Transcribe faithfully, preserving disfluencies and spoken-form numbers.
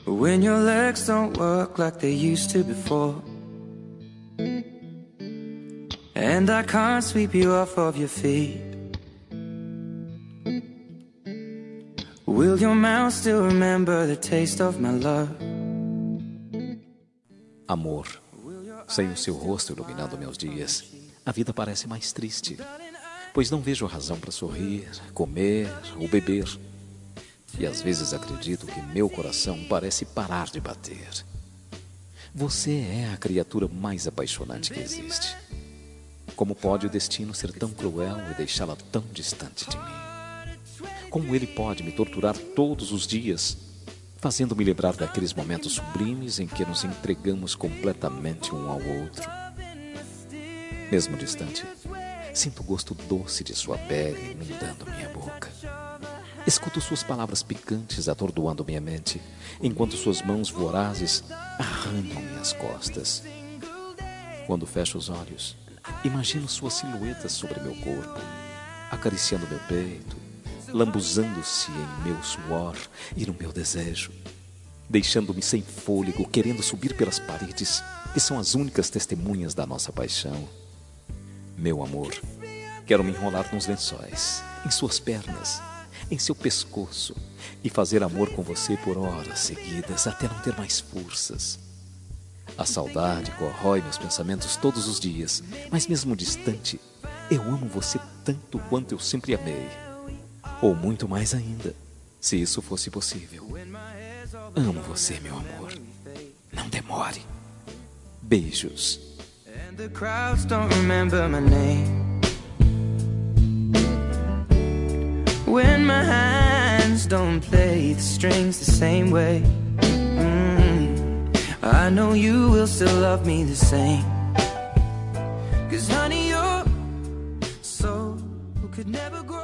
When your legs don't work like they used to before, and I can't sweep you off of your feet, will your mouth still remember the taste of my love? Amor, sem o seu rosto iluminando meus dias, a vida parece mais triste, pois não vejo razão para sorrir, comer ou beber. E às vezes acredito que meu coração parece parar de bater. Você é a criatura mais apaixonante que existe. Como pode o destino ser tão cruel e deixá-la tão distante de mim? Como ele pode me torturar todos os dias, fazendo-me lembrar daqueles momentos sublimes em que nos entregamos completamente um ao outro? Mesmo distante, sinto o gosto doce de sua pele inundando minha boca. Escuto suas palavras picantes atordoando minha mente, enquanto suas mãos vorazes arranham minhas costas. Quando fecho os olhos, imagino sua silhueta sobre meu corpo, acariciando meu peito, lambuzando-se em meu suor e no meu desejo, deixando-me sem fôlego, querendo subir pelas paredes, que são as únicas testemunhas da nossa paixão. Meu amor, quero me enrolar nos lençóis, em suas pernas, em seu pescoço, e fazer amor com você por horas seguidas até não ter mais forças. A saudade corrói meus pensamentos todos os dias, mas mesmo distante, eu amo você tanto quanto eu sempre amei, ou muito mais ainda, se isso fosse possível. Amo você, meu amor. Não demore. Beijos. And the crowds don't remember my name. When my hands don't play the strings the same way, mm, I know you will still love me the same. 'Cause honey, your soul could never grow